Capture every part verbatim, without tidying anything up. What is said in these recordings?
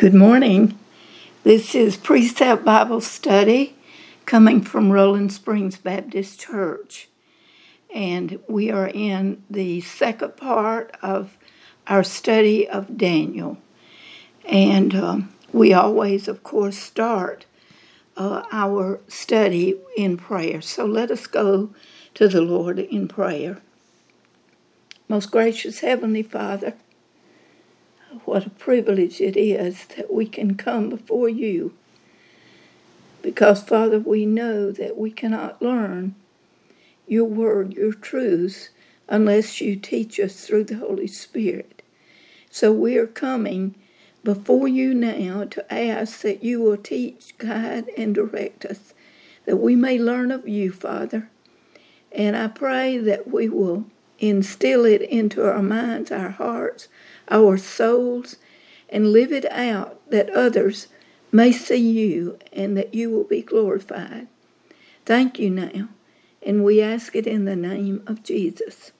Good morning. This is Precept Bible Study coming from Rolling Springs Baptist Church. And we are in the second part of our study of Daniel. And um, we always, of course, start uh, our study in prayer. So let us go to the Lord in prayer. Most gracious Heavenly Father, what a privilege it is that we can come before you. Because, Father, we know that we cannot learn your word, your truths, unless you teach us through the Holy Spirit. So we are coming before you now to ask that you will teach, guide, and direct us, that we may learn of you, Father. And I pray that we will instill it into our minds, our hearts, our souls, and live it out that others may see you and that you will be glorified. Thank you now, and we ask it in the name of Jesus.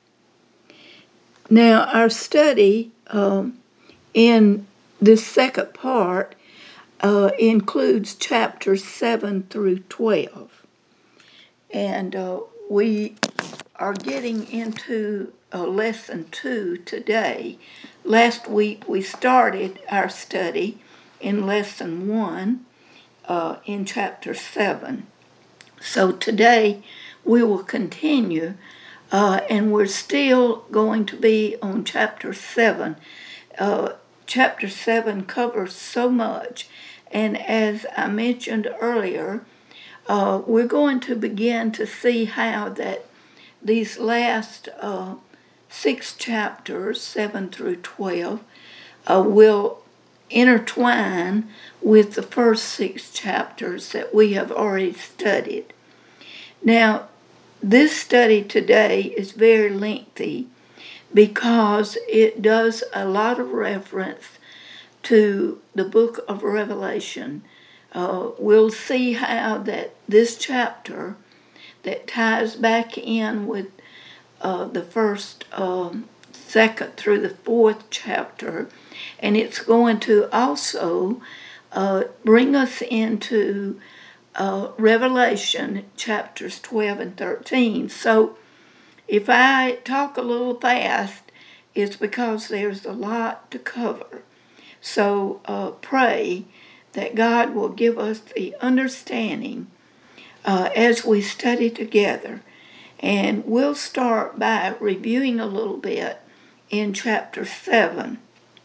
Now, our study um, in this second part uh, includes chapters seven through twelve. And uh, we are getting into uh, lesson two today. Last week we started our study in lesson one uh, in chapter seven. So today we will continue uh, and we're still going to be on chapter seven. Uh, chapter seven covers so much, and as I mentioned earlier, uh, we're going to begin to see how that these last uh, six chapters, seven through twelve, uh, will intertwine with the first six chapters that we have already studied. Now, this study today is very lengthy because it does a lot of reference to the book of Revelation. Uh, we'll see how that this chapter that ties back in with uh, the first, um, second through the fourth chapter, and it's going to also uh, bring us into uh, Revelation chapters twelve and thirteen. So if I talk a little fast, it's because there's a lot to cover. So uh, pray that God will give us the understanding uh, as we study together. And we'll start by reviewing a little bit in chapter seven.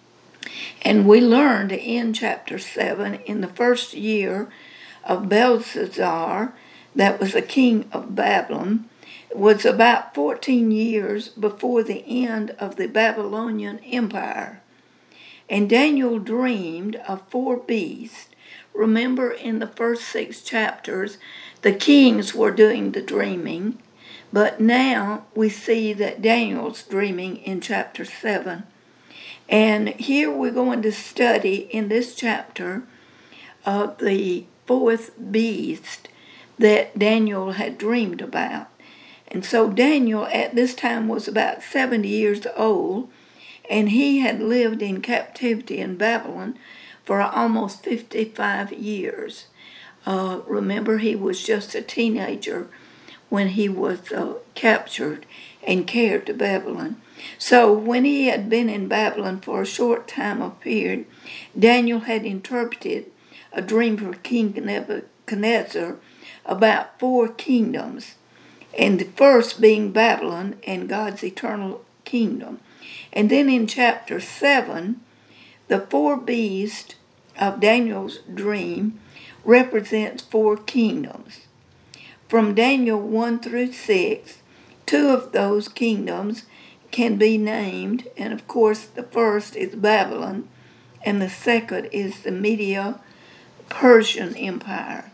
And we learned in chapter seven, in the first year of Belshazzar, that was the king of Babylon, it was about fourteen years before the end of the Babylonian Empire. And Daniel dreamed of four beasts. Remember, in the first six chapters, the kings were doing the dreaming, but now we see that Daniel's dreaming in chapter seven. And here we're going to study in this chapter of uh, the fourth beast that Daniel had dreamed about. And so Daniel at this time was about seventy years old, and he had lived in captivity in Babylon for almost fifty-five years. Uh, remember, he was just a teenager when he was uh, captured and carried to Babylon. So when he had been in Babylon for a short time of period, Daniel had interpreted a dream for King Nebuchadnezzar about four kingdoms, and the first being Babylon and God's eternal kingdom. And then in chapter seven, the four beasts of Daniel's dream represents four kingdoms. From Daniel one through six, two of those kingdoms can be named, and of course the first is Babylon, and the second is the Medo-Persian Empire.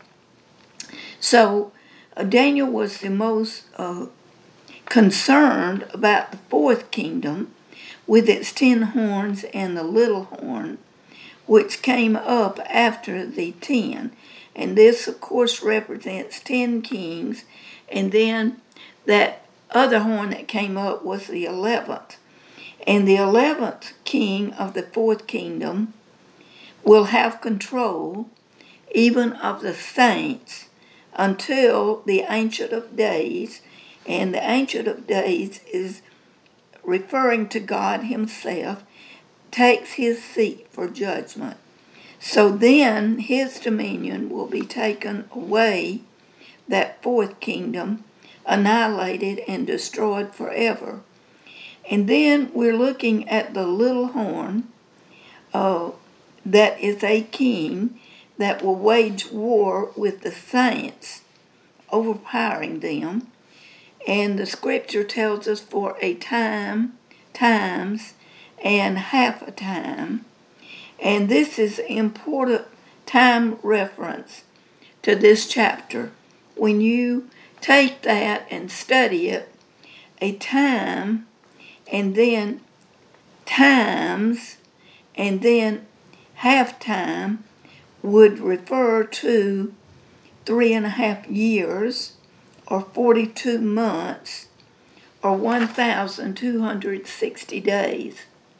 So uh, Daniel was the most uh, concerned about the fourth kingdom, with its ten horns and the little horn, which came up after the ten. And this, of course, represents ten kings. And then that other horn that came up was the eleventh. And the eleventh king of the fourth kingdom will have control even of the saints until the Ancient of Days, and the Ancient of Days is referring to God himself, takes his seat for judgment. So then his dominion will be taken away, that fourth kingdom, annihilated and destroyed forever. And then we're looking at the little horn, uh, that is a king that will wage war with the saints, overpowering them. And the scripture tells us for a time, times, and half a time. And this is important time reference to this chapter. When you take that and study it, a time, and then times, and then half time would refer to three and a half years, or forty-two months, or one thousand two hundred sixty days.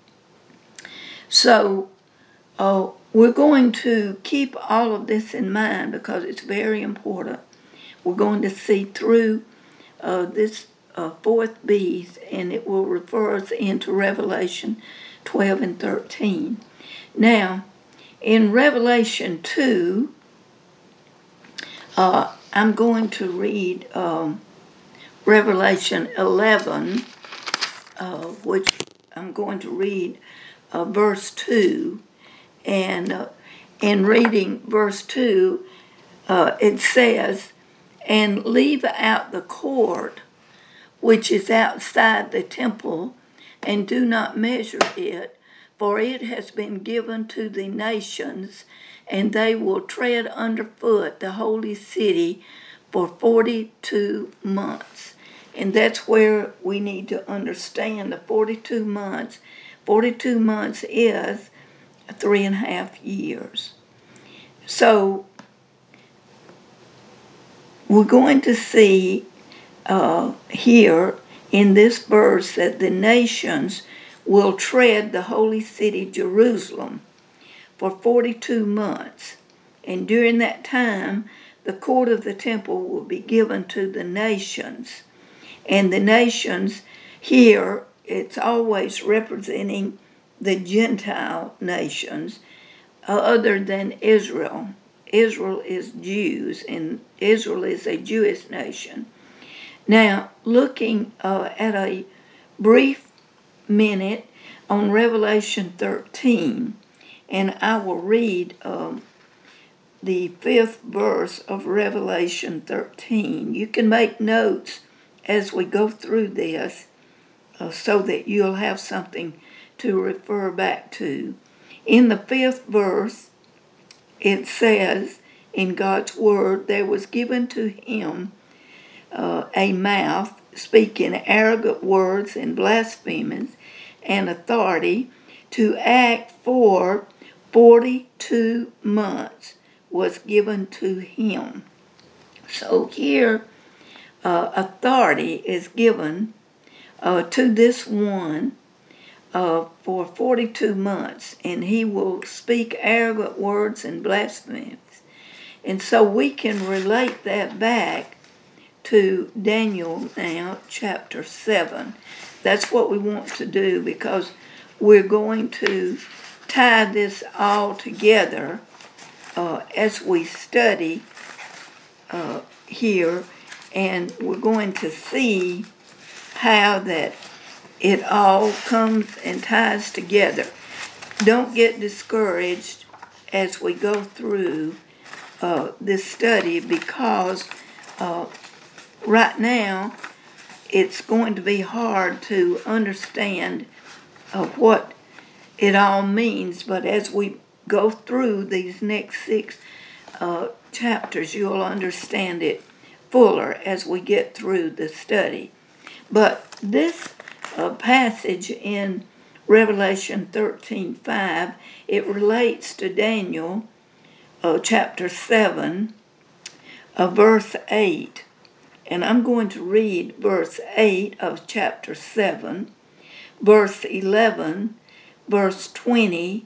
So uh, we're going to keep all of this in mind because it's very important. We're going to see through uh, this uh, fourth beast, and it will refer us into Revelation twelve and thirteen. Now, in Revelation two, uh, I'm going to read um, Revelation eleven, uh, which I'm going to read uh, verse two. And uh, in reading verse two, uh, it says, "And leave out the court which is outside the temple, and do not measure it, for it has been given to the nations, and they will tread underfoot the holy city for forty-two months. And that's where we need to understand the forty-two months. forty-two months is three and a half years. So we're going to see uh, here in this verse that the nations will tread the holy city Jerusalem for forty-two months. And during that time, the court of the temple will be given to the nations. And the nations here, it's always representing the Gentile nations uh, other than Israel. Israel is Jews, and Israel is a Jewish nation. Now, looking uh, at a brief minute on Revelation thirteen, and I will read um, the fifth verse of Revelation thirteen. You can make notes as we go through this uh, so that you'll have something to refer back to. In the fifth verse, it says, in God's word, there was given to him uh, a mouth speaking arrogant words and blasphemies, and authority to act for forty-two months was given to him. So here, uh, authority is given uh, to this one uh, for forty-two months, and he will speak arrogant words and blasphemies. And so we can relate that back to Daniel now, chapter seven. That's what we want to do, because we're going to tie this all together uh, as we study uh, here, and we're going to see how that it all comes and ties together. Don't get discouraged as we go through uh, this study, because uh, right now it's going to be hard to understand uh, what it all means, but as we go through these next six uh, chapters, you'll understand it fuller as we get through the study. But this uh, passage in Revelation thirteen five, it relates to Daniel uh, chapter seven, uh, verse eight. And I'm going to read verse eight of chapter seven, verse eleven, verse twenty,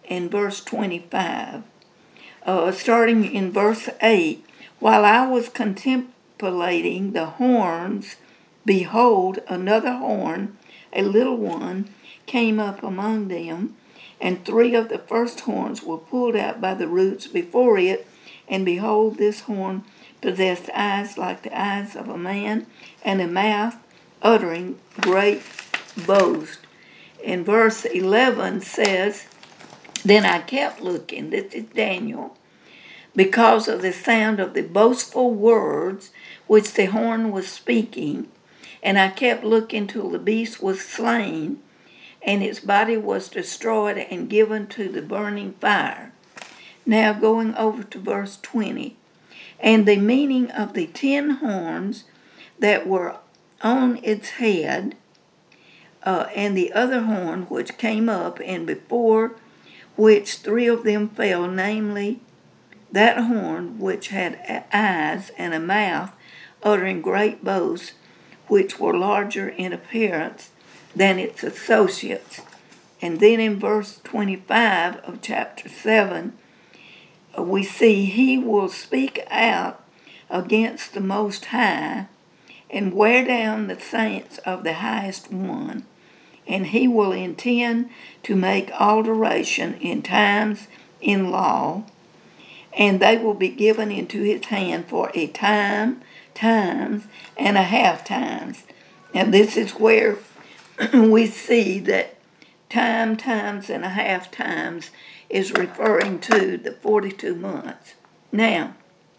and verse twenty-five. Uh, starting in verse eight, while I was contemplating the horns, behold, another horn, a little one, came up among them, and three of the first horns were pulled out by the roots before it, and behold, this horn possessed eyes like the eyes of a man, and a mouth uttering great boast. And verse eleven says, then I kept looking, this is Daniel, because of the sound of the boastful words which the horn was speaking, and I kept looking till the beast was slain, and its body was destroyed and given to the burning fire. Now going over to verse twenty, and the meaning of the ten horns that were on its head, uh, and the other horn which came up, and before which three of them fell, namely that horn which had eyes and a mouth uttering great boasts, which were larger in appearance than its associates. And then in verse twenty-five of chapter seven, we see he will speak out against the Most High and wear down the saints of the Highest One, and he will intend to make alteration in times in law, and they will be given into his hand for a time, times, and a half times. And this is where we see that time, times, and a half times is referring to the forty-two months. Now,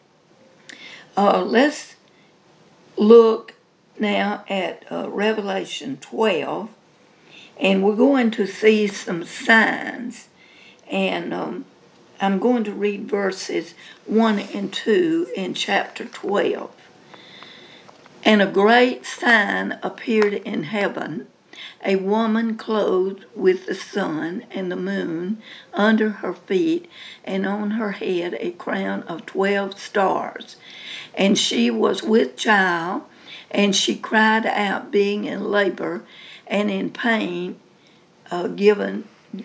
uh, let's look now at uh, Revelation twelve, and we're going to see some signs. And um, I'm going to read verses one and two in chapter twelve. And a great sign appeared in heaven, a woman clothed with the sun and the moon under her feet, and on her head a crown of twelve stars. And she was with child, and she cried out, being in labor and in pain, uh, given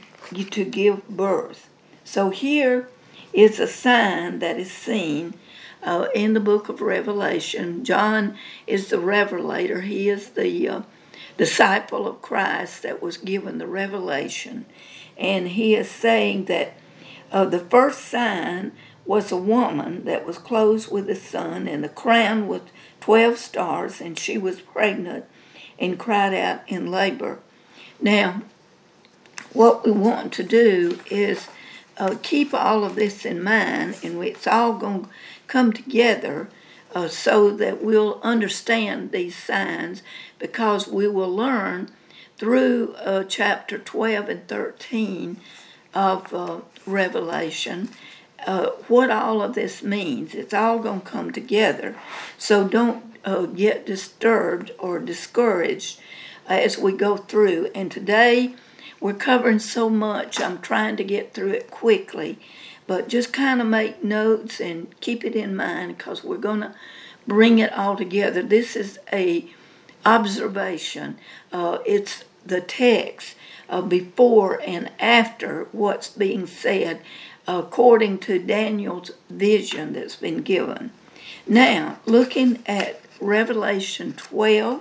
to give birth. So here is a sign that is seen uh, in the book of Revelation. John is the revelator. He is the uh, disciple of Christ that was given the revelation. And he is saying that uh, the first sign was a woman that was clothed with the sun and the crown with twelve stars, and she was pregnant and cried out in labor. Now, what we want to do is uh, keep all of this in mind, and it's all going to come together uh, so that we'll understand these signs, because we will learn through uh, chapter twelve and thirteen of uh, Revelation uh, what all of this means. It's all going to come together. So don't uh, get disturbed or discouraged uh, as we go through. And today we're covering so much, I'm trying to get through it quickly. But just kind of make notes and keep it in mind, because we're going to bring it all together. This is a observation. Uh, it's the text uh, before and after what's being said according to Daniel's vision that's been given. Now, looking at Revelation twelve,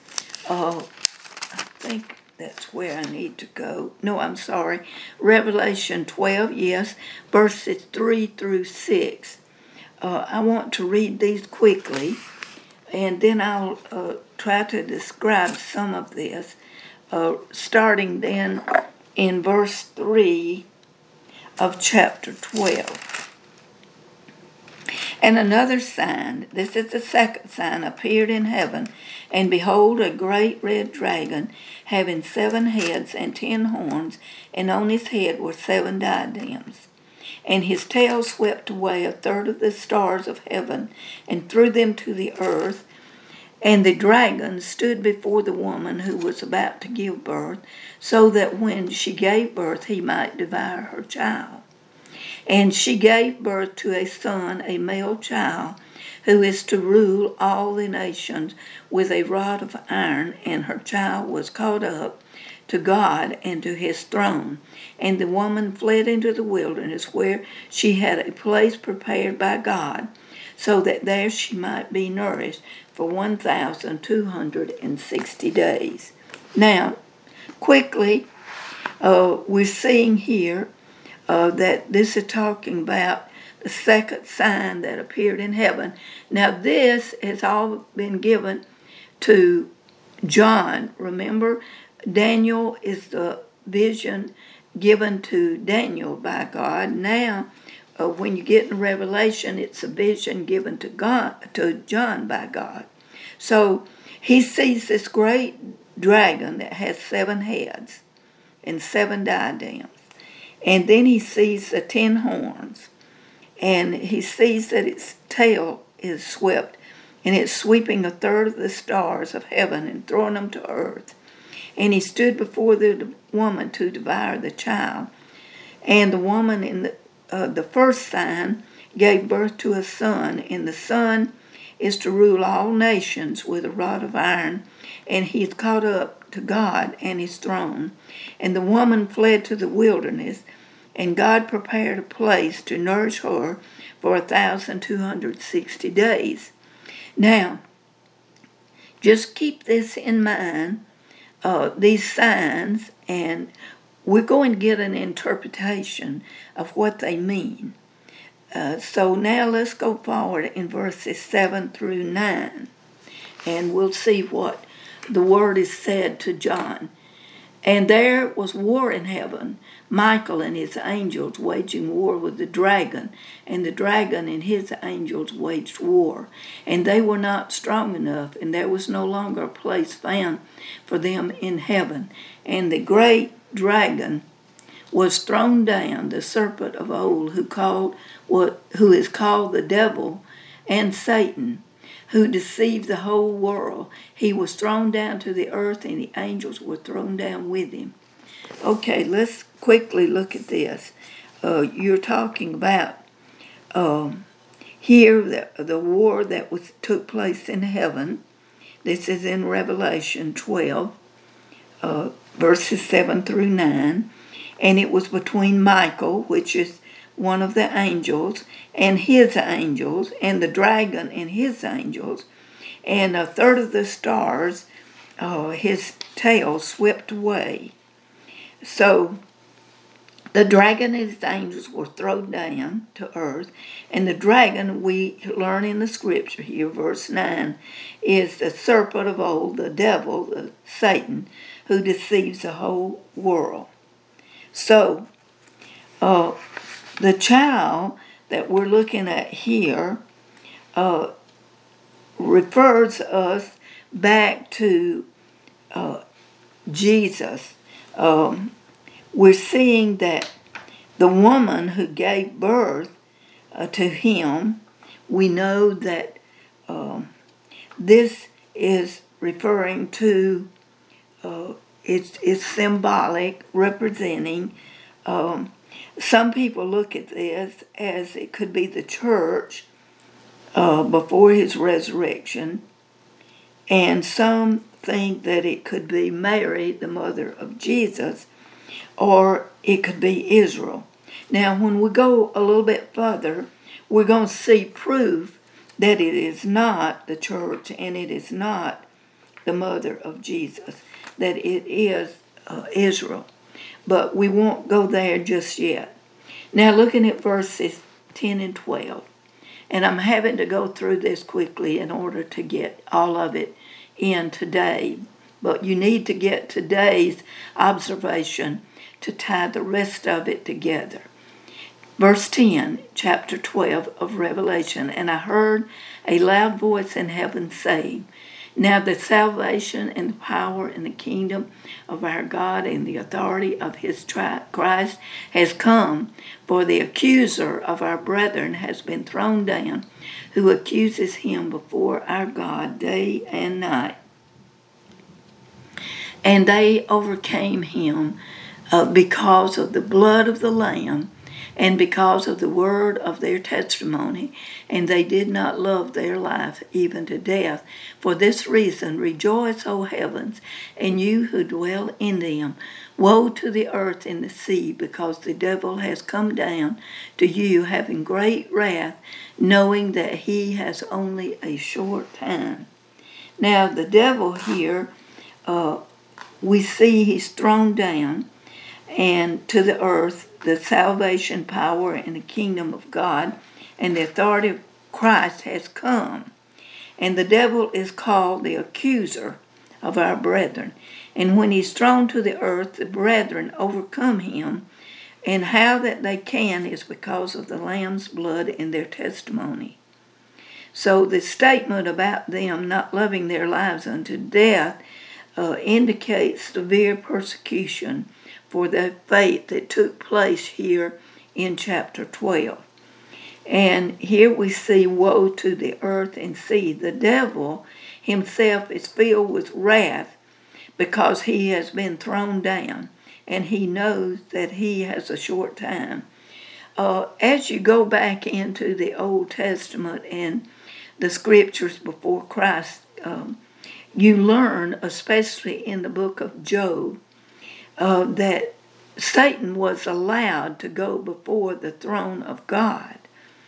uh, I think that's where I need to go. No, I'm sorry. Revelation twelve, yes, verses three through six. Uh, I want to read these quickly, and then I'll uh, try to describe some of this, uh, starting then in verse three of chapter twelve. And another sign, this is the second sign, appeared in heaven, and behold, a great red dragon, having seven heads and ten horns, and on his head were seven diadems. And his tail swept away a third of the stars of heaven, and threw them to the earth. And the dragon stood before the woman who was about to give birth, so that when she gave birth he might devour her child. And she gave birth to a son, a male child, who is to rule all the nations with a rod of iron, and her child was caught up to God and to his throne. And the woman fled into the wilderness, where she had a place prepared by God, so that there she might be nourished for one thousand two hundred sixty days. Now, quickly, uh, we're seeing here uh, that this is talking about the second sign that appeared in heaven. Now, this has all been given to John. Remember, Daniel is the vision given to Daniel by God. Now, uh, when you get in Revelation, it's a vision given to God, to John by God. So he sees this great dragon that has seven heads and seven diadems. And then he sees the ten horns. And he sees that its tail is swept, and it's sweeping a third of the stars of heaven and throwing them to earth. And he stood before the woman to devour the child. And the woman in the, uh, the first sign gave birth to a son, and the son is to rule all nations with a rod of iron, and he is caught up to God and his throne. And the woman fled to the wilderness, and God prepared a place to nourish her for one thousand two hundred sixty days. Now, just keep this in mind, uh, these signs, and we're going to get an interpretation of what they mean. Uh, so now let's go forward in verses seven through nine, and we'll see what the word is said to John. And there was war in heaven, Michael and his angels waging war with the dragon, and the dragon and his angels waged war. And they were not strong enough, and there was no longer a place found for them in heaven. And the great dragon was thrown down, the serpent of old, who called what who is called the devil and Satan, who deceived the whole world. He was thrown down to the earth, and the angels were thrown down with him. Okay, let's quickly look at this. Uh, you're talking about um, here the, the war that was took place in heaven. This is in Revelation twelve, uh, verses seven through nine. And it was between Michael, which is one of the angels, and his angels, and the dragon and his angels, and a third of the stars, uh, his tail swept away. So the dragon and his angels were thrown down to earth, and the dragon, we learn in the scripture here, verse nine, is the serpent of old, the devil, the Satan, who deceives the whole world. So, uh, the child that we're looking at here uh, refers us back to uh, Jesus. Um, we're seeing that the woman who gave birth uh, to him, we know that um, this is referring to, uh, it's, it's symbolic, representing um, some people look at this as it could be the church uh, before his resurrection, and some think that it could be Mary, the mother of Jesus, or it could be Israel. Now, when we go a little bit further, we're going to see proof that it is not the church and it is not the mother of Jesus, that it is uh, Israel. But we won't go there just yet. Now, looking at verses ten and twelve, and I'm having to go through this quickly in order to get all of it in today. But you need to get today's observation to tie the rest of it together. Verse ten, chapter twelve of Revelation, and I heard a loud voice in heaven saying, now the salvation and the power and the kingdom of our God and the authority of his tri- Christ has come, for the accuser of our brethren has been thrown down, who accuses him before our God day and night. And they overcame him uh, because of the blood of the Lamb and because of the word of their testimony, and they did not love their life even to death. For this reason, rejoice, O heavens, and you who dwell in them. Woe to the earth and the sea, because the devil has come down to you, having great wrath, knowing that he has only a short time. Now, the devil here, uh, we see he's thrown down, and to the earth, the salvation power and the kingdom of God and the authority of Christ has come. And the devil is called the accuser of our brethren. And when he's thrown to the earth, the brethren overcome him. And how that they can is because of the Lamb's blood and their testimony. So the statement about them not loving their lives unto death uh, indicates severe persecution for the faith that took place here in chapter twelve. And here we see woe to the earth and sea. The devil himself is filled with wrath because he has been thrown down, and he knows that he has a short time. Uh, as you go back into the Old Testament and the scriptures before Christ, um, you learn, especially in the book of Job, Uh, that Satan was allowed to go before the throne of God.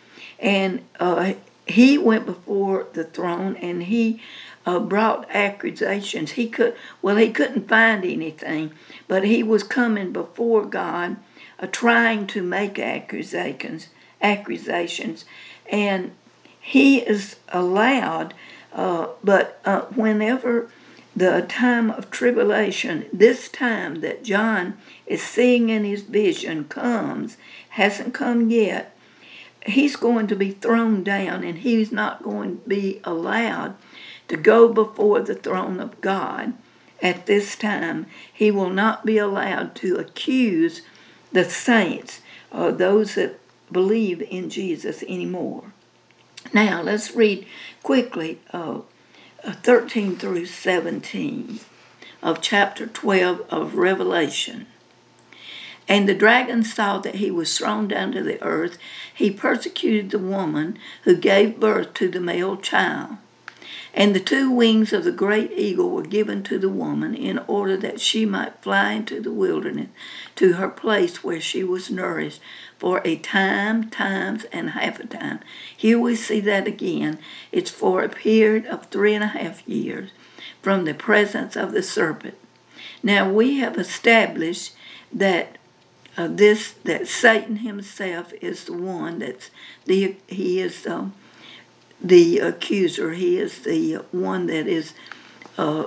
And uh, he went before the throne, and he uh, brought accusations. He could, well, he couldn't find anything, but he was coming before God, uh, trying to make accusations, accusations, and he is allowed. Uh, but uh, whenever the time of tribulation, this time that John is seeing in his vision comes, hasn't come yet, he's going to be thrown down, and he's not going to be allowed to go before the throne of God at this time. He will not be allowed to accuse the saints or those that believe in Jesus anymore. Now, let's read quickly uh, thirteen through seventeen of chapter twelve of Revelation. And the dragon saw that he was thrown down to the earth. He persecuted the woman who gave birth to the male child. And the two wings of the great eagle were given to the woman in order that she might fly into the wilderness to her place where she was nourished for a time, times, and half a time. Here we see that again. It's for a period of three and a half years from the presence of the serpent. Now we have established that uh, this that Satan himself is the one that's the he is the the accuser. He is the one that is uh,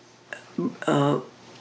uh,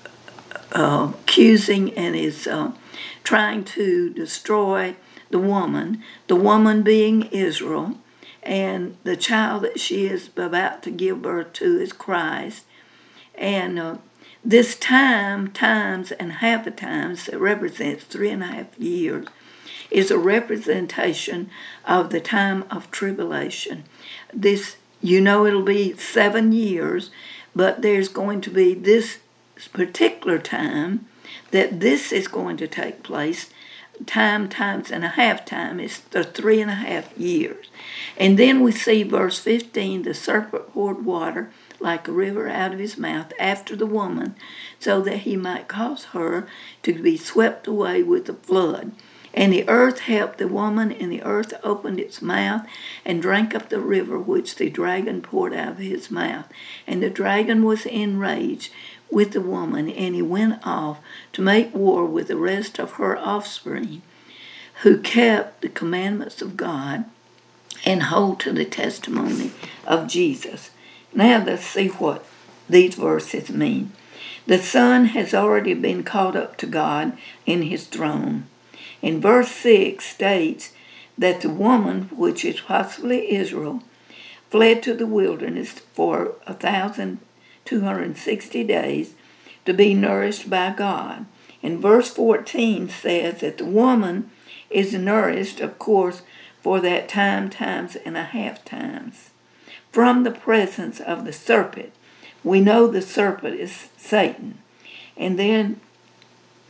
uh, accusing and is uh, trying to destroy the woman, the woman being Israel, and the child that she is about to give birth to is Christ. And uh, this time, times, and half a times that represents three and a half years is a representation of the time of tribulation. This, you know, it'll be seven years, but there's going to be this particular time that this is going to take place. Time, times, and a half time is the three and a half years. And then we see verse fifteen, the serpent poured water like a river out of his mouth after the woman, so that he might cause her to be swept away with the flood. And the earth helped the woman, and the earth opened its mouth and drank up the river which the dragon poured out of his mouth. And the dragon was enraged with the woman, and he went off to make war with the rest of her offspring, who kept the commandments of God and hold to the testimony of Jesus. Now let's see what these verses mean. The Son has already been caught up to God in his throne. And verse six states that the woman, which is possibly Israel, fled to the wilderness for one thousand two hundred sixty days to be nourished by God. And verse fourteen says that the woman is nourished, of course, for that time, times, and a half times, from the presence of the serpent. We know the serpent is Satan. And then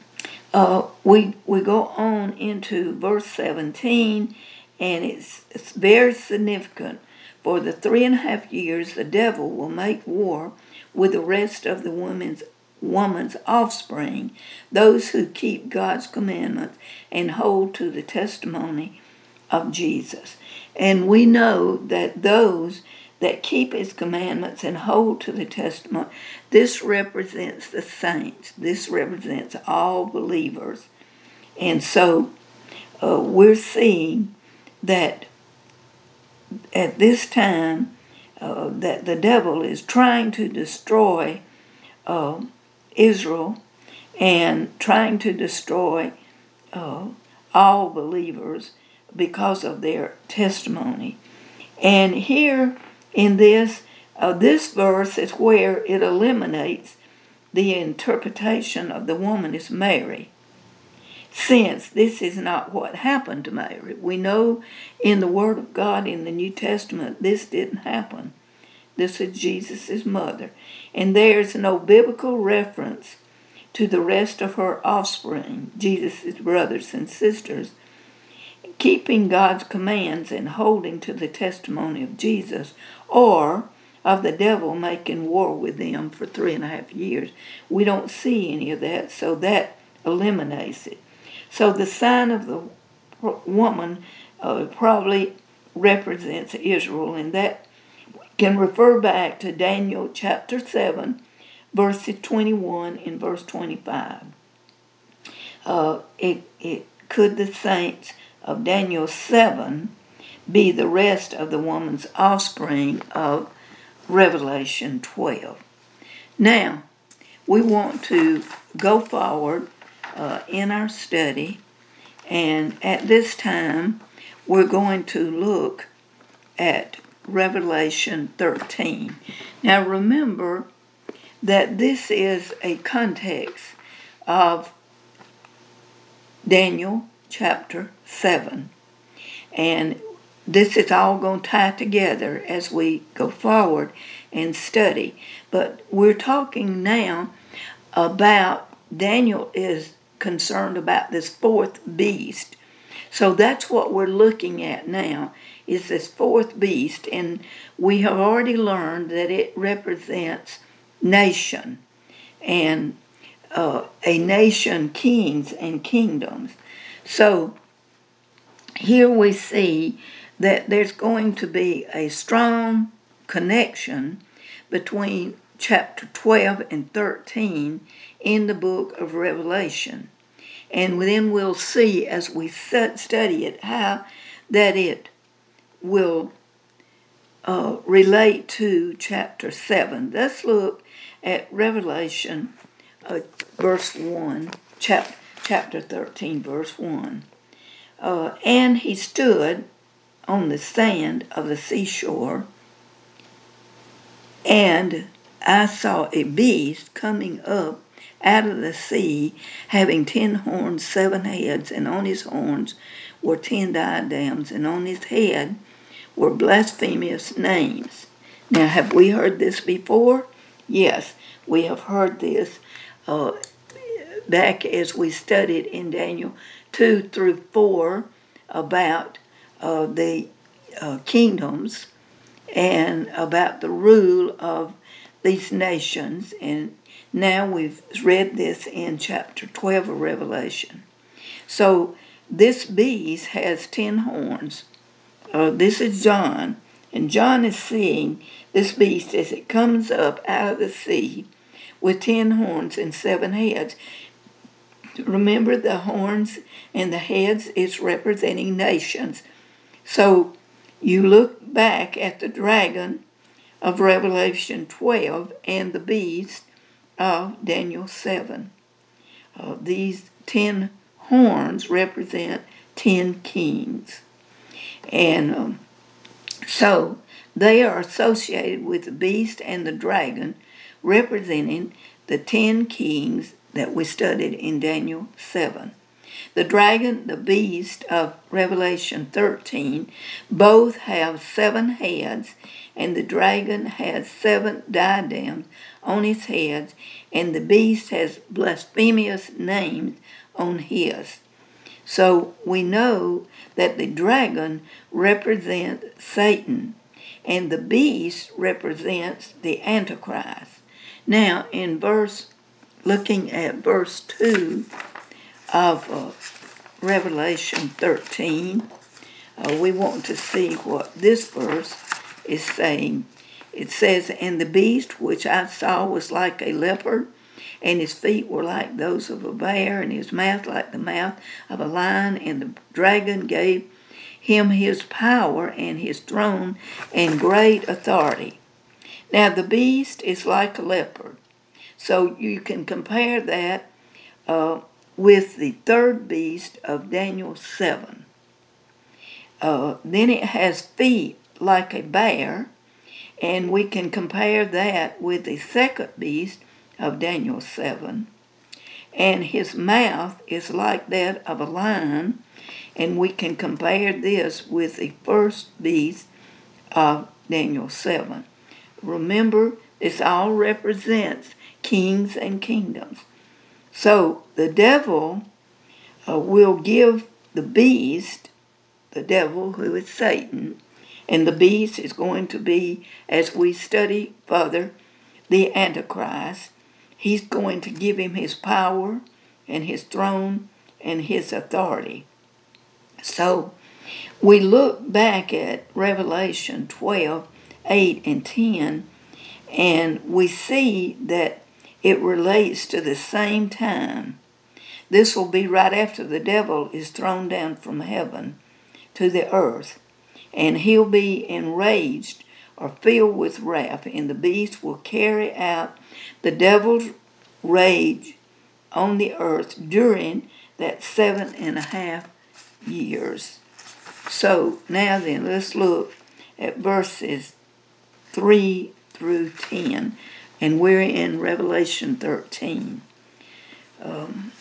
uh, we we go on into verse seventeen, and it's, it's very significant. For the three and a half years the devil will make war with the rest of the woman's woman's offspring, those who keep God's commandments and hold to the testimony of Jesus. And we know that those that keep his commandments and hold to the testimony, this represents the saints. This represents all believers. And so uh, we're seeing that at this time uh, that the devil is trying to destroy uh, Israel and trying to destroy uh, all believers because of their testimony. And here in this, uh, this verse is where it eliminates the interpretation of the woman is Mary, since this is not what happened to Mary. We know in the Word of God in the New Testament this didn't happen. This is Jesus' mother. And there's no biblical reference to the rest of her offspring, Jesus' brothers and sisters, keeping God's commands and holding to the testimony of Jesus, or of the devil making war with them for three and a half years. We don't see any of that, so that eliminates it. So the sign of the woman uh, probably represents Israel, and that can refer back to Daniel chapter seven, verses twenty-one and verse twenty-five. Uh, it, it could the saints of Daniel seven be the rest of the woman's offspring of Revelation twelve. Now, we want to go forward uh, in our study, and at this time, we're going to look at Revelation thirteen. Now, remember that this is a context of Daniel chapter seven. And this is all going to tie together as we go forward and study. But we're talking now about Daniel is concerned about this fourth beast. So that's what we're looking at now, is this fourth beast. And we have already learned that it represents nation, and uh, a nation, kings and kingdoms. So here we see that there's going to be a strong connection between chapter twelve and thirteen in the book of Revelation. And then we'll see as we study it how that it will uh, relate to chapter seven. Let's look at Revelation uh, verse one, chap- chapter thirteen, verse one. Uh, and he stood on the sand of the seashore, and I saw a beast coming up out of the sea, having ten horns, seven heads, and on his horns were ten diadems, and on his head were blasphemous names. Now, have we heard this before? Yes, we have heard this uh, back as we studied in Daniel two through four about uh, the uh, kingdoms and about the rule of these nations. And now we've read this in chapter twelve of Revelation. So this beast has ten horns. Uh, this is John, and John is seeing this beast as it comes up out of the sea with ten horns and seven heads. Remember, the horns and the heads is representing nations. So you look back at the dragon of Revelation twelve and the beast of Daniel seven. Uh, these ten horns represent ten kings. And um, so they are associated with the beast and the dragon, representing the ten kings that we studied in Daniel seven. The dragon, the beast of Revelation thirteen, both have seven heads, and the dragon has seven diadems on his heads, and the beast has blasphemous names on his. So we know that the dragon represents Satan, and the beast represents the Antichrist. Now, in verse, looking at verse two of uh, Revelation thirteen, uh, we want to see what this verse is saying. It says, "And the beast which I saw was like a leopard, and his feet were like those of a bear, and his mouth like the mouth of a lion. And the dragon gave him his power and his throne and great authority." Now the beast is like a leopard. So you can compare that uh, with the third beast of Daniel seven. Uh, then it has feet like a bear, and we can compare that with the second beast of Daniel seven. And his mouth is like that of a lion, and we can compare this with the first beast of Daniel seven. Remember, this all represents kings and kingdoms. So the devil uh, will give the beast, the devil who is Satan, and the beast is going to be, as we study further, the Antichrist. He's going to give him his power and his throne and his authority. So we look back at Revelation twelve, eight, and ten, and we see that it relates to the same time. This will be right after the devil is thrown down from heaven to the earth, and he'll be enraged or filled with wrath, and the beast will carry out the devil's rage on the earth during that seven and a half years. So now then, let's look at verses three through ten, and we're in Revelation thirteen. Um,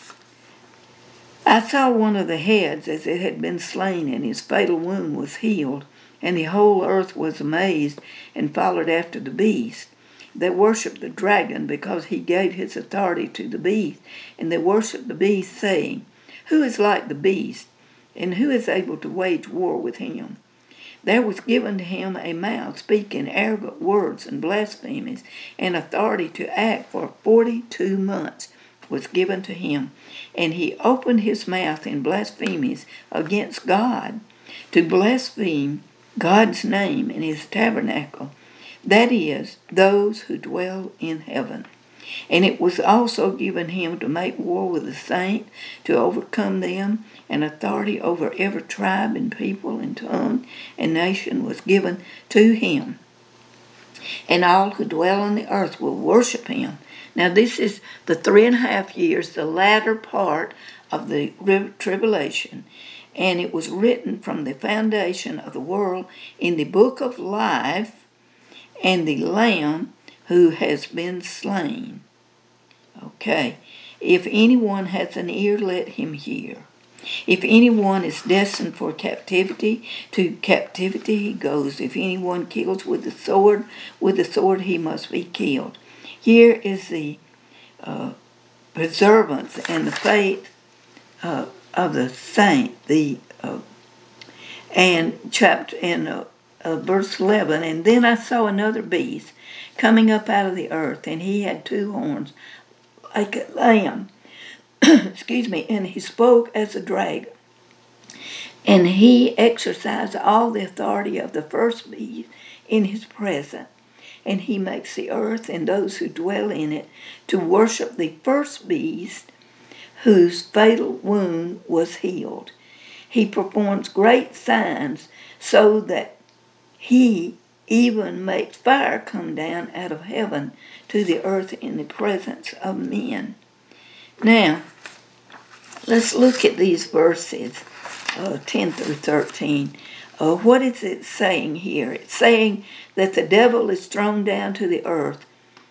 I saw one of the heads as it had been slain, and his fatal wound was healed, and the whole earth was amazed and followed after the beast. They worshipped the dragon because he gave his authority to the beast, and they worshipped the beast, saying, "Who is like the beast, and who is able to wage war with him?" There was given to him a mouth speaking arrogant words and blasphemies, and authority to act for forty-two months was given to him. And he opened his mouth in blasphemies against God, to blaspheme God's name in his tabernacle, that is, those who dwell in heaven. And it was also given him to make war with the saints, to overcome them, and authority over every tribe and people and tongue and nation was given to him. And all who dwell on the earth will worship him. Now this is the three and a half years, the latter part of the tribulation. And it was written from the foundation of the world in the book of life, and the Lamb who has been slain. Okay, if anyone has an ear, let him hear. If anyone is destined for captivity, to captivity he goes. If anyone kills with the sword, with the sword he must be killed. Here is the uh, preservance and the faith uh, of the saint. The uh, and chapter in uh, uh, verse eleven. And then I saw another beast coming up out of the earth, and he had two horns like a lamb. Excuse me, and he spoke as a dragon. And he exercised all the authority of the first beast in his presence. And he makes the earth and those who dwell in it to worship the first beast whose fatal wound was healed. He performs great signs so that he even makes fire come down out of heaven to the earth in the presence of men. Now, let's look at these verses, uh, ten through thirteen. Uh, what is it saying here? It's saying that the devil is thrown down to the earth.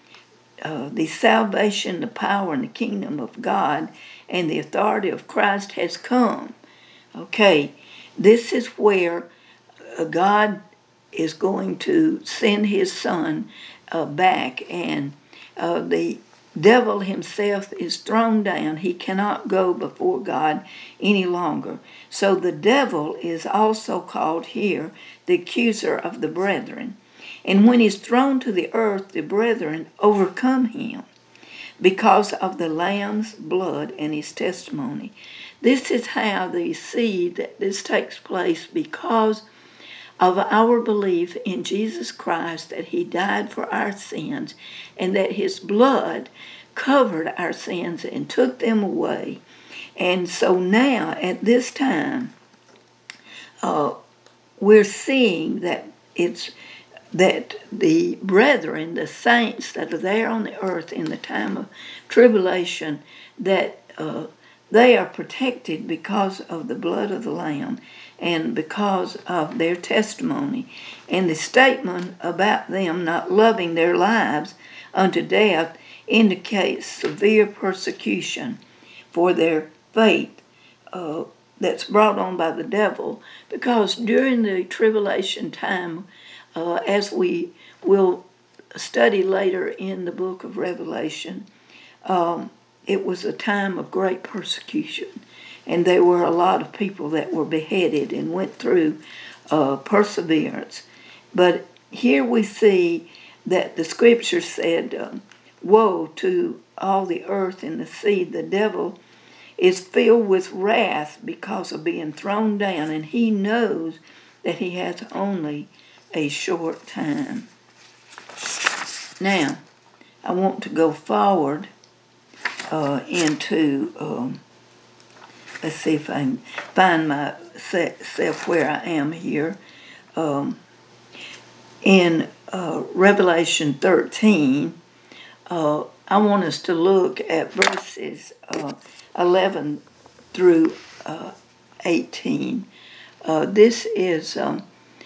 Uh, the salvation, the power, and the kingdom of God and the authority of Christ has come. Okay, this is where uh, God is going to send his son uh, back, and uh, the devil himself is thrown down. He cannot go before God any longer. So the devil is also called here the accuser of the brethren. And when he's thrown to the earth, the brethren overcome him because of the Lamb's blood and his testimony. This is how they see that this takes place because of our belief in Jesus Christ, that he died for our sins and that his blood covered our sins and took them away. And so now, at this time, uh, we're seeing that it's that the brethren, the saints that are there on the earth in the time of tribulation, that uh, they are protected because of the blood of the Lamb and because of their testimony. And the statement about them not loving their lives unto death indicates severe persecution for their faith uh, that's brought on by the devil, because during the tribulation time, uh, as we will study later in the book of Revelation, um, it was a time of great persecution. And there were a lot of people that were beheaded and went through uh, perseverance. But here we see that the scripture said, um, woe to all the earth and the sea. The devil is filled with wrath because of being thrown down, and he knows that he has only a short time. Now, I want to go forward uh, into... Um, Let's see if I can find myself where I am here. Um, in uh, Revelation thirteen, uh, I want us to look at verses uh, eleven through uh, eighteen. Uh, this is, um,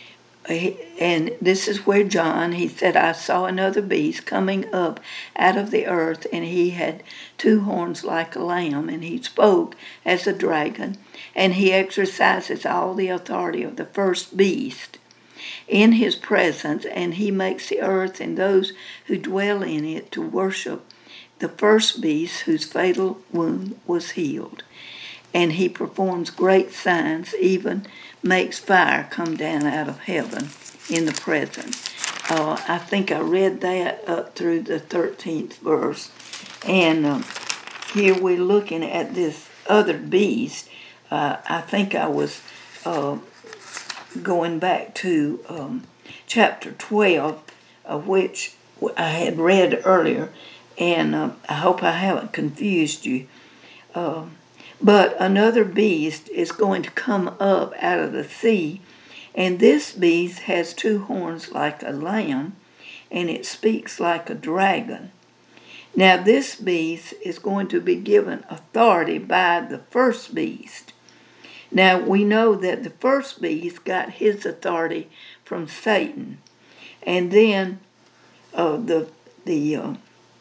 and this is where John, he said, I saw another beast coming up out of the earth, and he had two horns like a lamb, and he spoke as a dragon, and he exercises all the authority of the first beast in his presence, and he makes the earth and those who dwell in it to worship the first beast whose fatal wound was healed. And he performs great signs, even makes fire come down out of heaven in the presence. Uh, I think I read that up through the thirteenth verse. And um, here we're looking at this other beast. Uh, I think I was uh, going back to um, chapter twelve, of which I had read earlier. And uh, I hope I haven't confused you. Uh, But another beast is going to come up out of the sea, and this beast has two horns like a lamb, and it speaks like a dragon. Now this beast is going to be given authority by the first beast. Now we know that the first beast got his authority from Satan, and then uh, the the uh,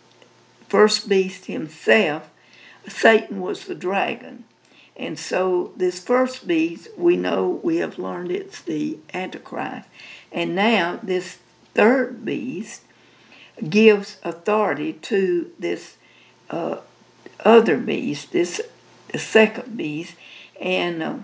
first beast himself, Satan was the dragon. And so this first beast, we know, we have learned it's the Antichrist. And now this third beast gives authority to this uh, other beast, this the second beast. And uh,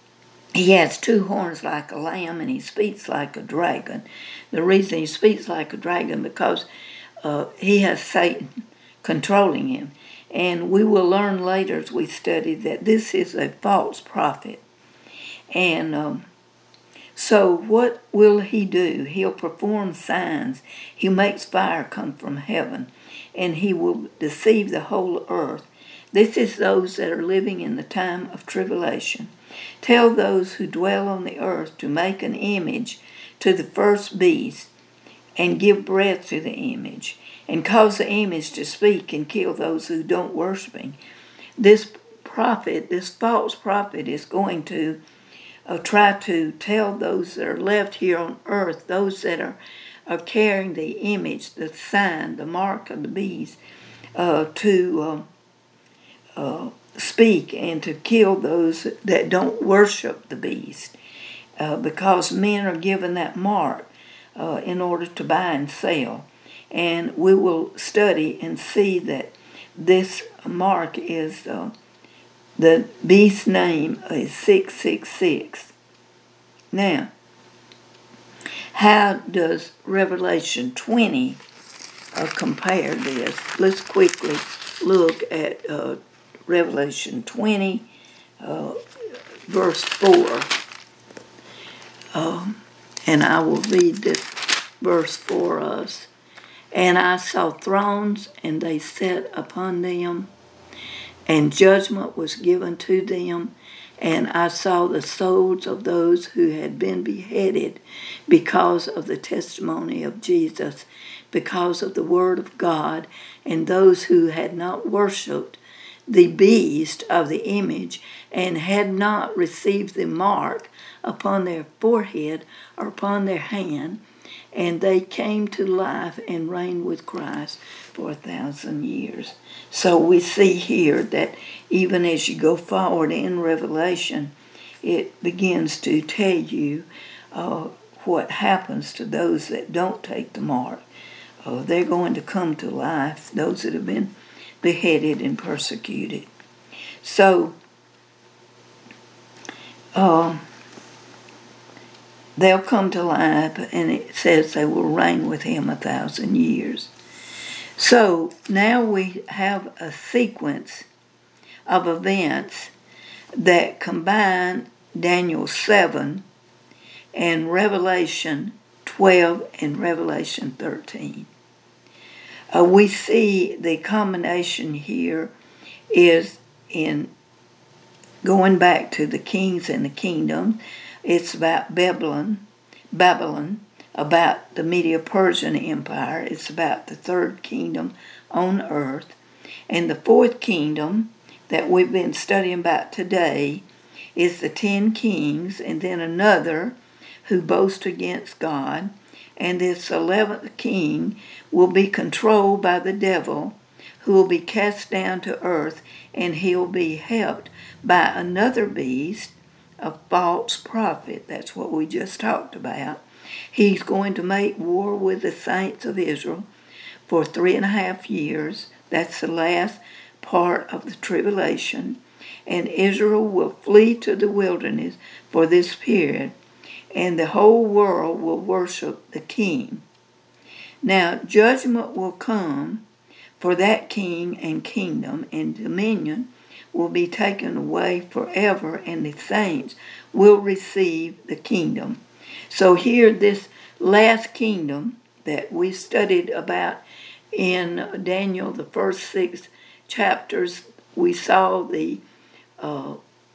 he has two horns like a lamb, and he speaks like a dragon. The reason he speaks like a dragon because uh, he has Satan controlling him. And we will learn later as we study that this is a false prophet. And um, so what will he do? He'll perform signs. He makes fire come from heaven. And he will deceive the whole earth. This is those that are living in the time of tribulation. Tell those who dwell on the earth to make an image to the first beast and give breath to the image, and cause the image to speak and kill those who don't worship him. This prophet, this false prophet, is going to uh, try to tell those that are left here on earth, those that are, are carrying the image, the sign, the mark of the beast, uh, to uh, uh, speak and to kill those that don't worship the beast, uh, because men are given that mark uh, in order to buy and sell. And we will study and see that this mark is, uh, the beast's name is six six six. Now, how does Revelation twenty uh, compare this? Let's quickly look at uh, Revelation twenty, uh, verse four. Um, and I will read this verse for us. And I saw thrones, and they sat upon them, and judgment was given to them. And I saw the souls of those who had been beheaded because of the testimony of Jesus, because of the word of God, and those who had not worshipped the beast of the image and had not received the mark upon their forehead or upon their hand, and they came to life and reigned with Christ for a thousand years. So we see here that even as you go forward in Revelation, it begins to tell you uh, what happens to those that don't take the mark. Uh, they're going to come to life, those that have been beheaded and persecuted. So, uh, they'll come to life, and it says they will reign with him a thousand years. So now we have a sequence of events that combine Daniel seven and Revelation twelve and Revelation thirteen. Uh, we see the combination here is in going back to the kings and the kingdom. It's about Babylon, Babylon, about the Medo-Persian Empire. It's about the third kingdom on earth. And the fourth kingdom that we've been studying about today is the ten kings, and then another who boast against God. And this eleventh king will be controlled by the devil, who will be cast down to earth, and he'll be helped by another beast, a false prophet. That's what we just talked about. He's going to make war with the saints of Israel for three and a half years. That's the last part of the tribulation. And Israel will flee to the wilderness for this period, and the whole world will worship the king. Now, judgment will come for that king, and kingdom and dominion will be taken away forever, and the saints will receive the kingdom. So here, this last kingdom that we studied about in Daniel, the first six chapters, we saw the uh,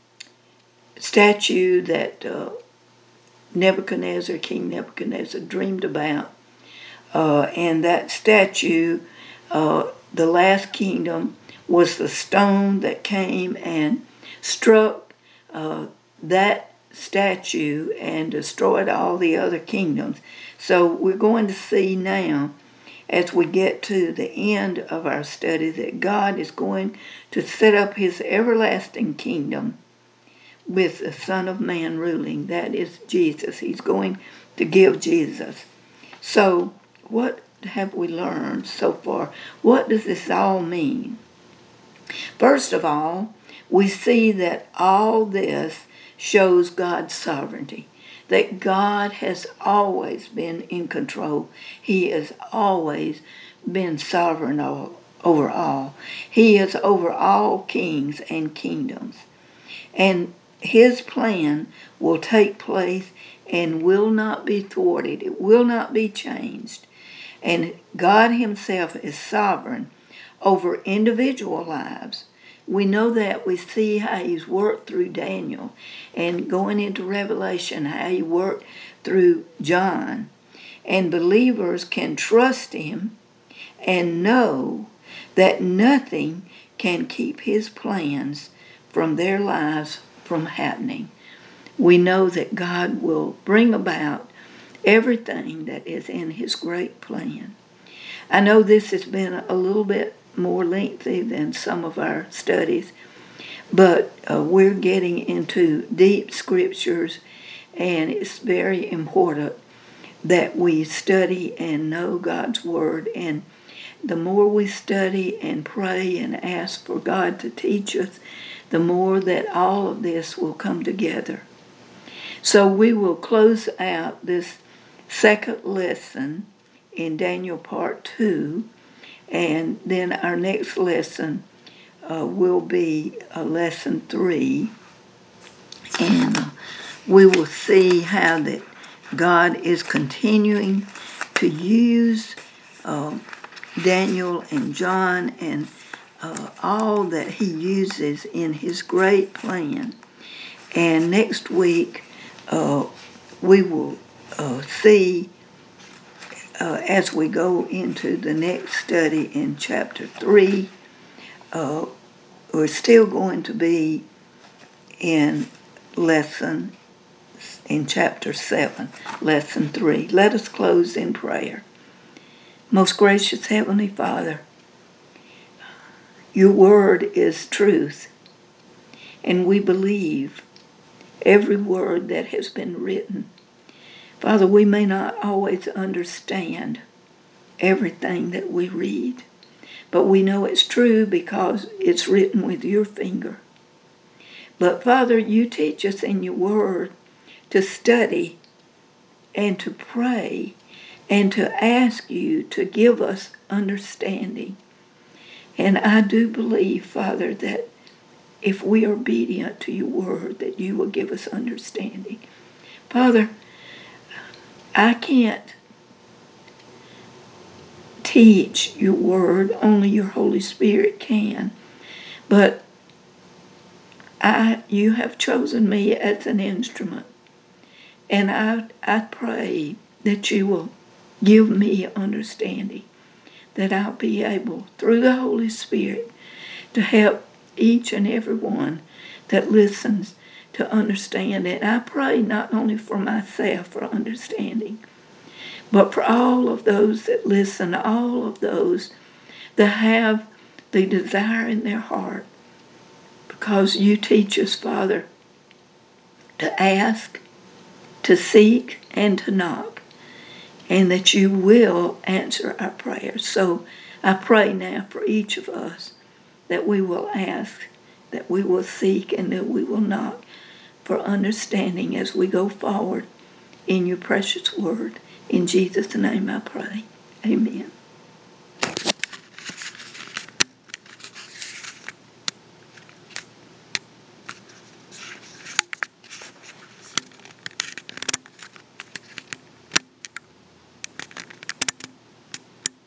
statue that uh, Nebuchadnezzar, King Nebuchadnezzar, dreamed about. Uh, and that statue, uh, the last kingdom, was the stone that came and struck uh, that statue and destroyed all the other kingdoms. So we're going to see now, as we get to the end of our study, that God is going to set up his everlasting kingdom with the Son of Man ruling. That is Jesus. He's going to give Jesus. So what have we learned so far? What does this all mean? First of all, we see that all this shows God's sovereignty, that God has always been in control. He has always been sovereign over all. He is over all kings and kingdoms. And his plan will take place and will not be thwarted. It will not be changed. And God himself is sovereign over individual lives. We know that. We see how he's worked through Daniel, and going into Revelation, how he worked through John. And believers can trust him and know that nothing can keep his plans from their lives from happening. We know that God will bring about everything that is in his great plan. I know this has been a little bit more lengthy than some of our studies, but uh, we're getting into deep scriptures, and it's very important that we study and know God's Word. And the more we study and pray and ask for God to teach us, the more that all of this will come together. So we will close out this second lesson in Daniel part two, and then our next lesson uh, will be uh, lesson three, and uh, we will see how that God is continuing to use uh, Daniel and John and uh, all that he uses in his great plan. And next week uh, we will uh, see uh, as we go into the next study in chapter three, uh, we're still going to be in lesson in chapter seven, lesson three. Let us close in prayer. Most gracious Heavenly Father, your word is truth, and we believe every word that has been written. Father, we may not always understand everything that we read, but we know it's true because it's written with your finger. But Father, you teach us in your word to study and to pray and to ask you to give us understanding. And I do believe, Father, that if we are obedient to your word, that you will give us understanding. Father, I can't teach your word, only your Holy Spirit can. But I, you have chosen me as an instrument. And I, I pray that you will give me understanding, that I'll be able, through the Holy Spirit, to help each and every one that listens to understand it. I pray not only for myself for understanding, but for all of those that listen, all of those that have the desire in their heart, because you teach us, Father, to ask, to seek, and to knock, and that you will answer our prayers. So I pray now for each of us that we will ask, that we will seek, and that we will knock for understanding as we go forward in your precious word. In Jesus' name I pray. Amen.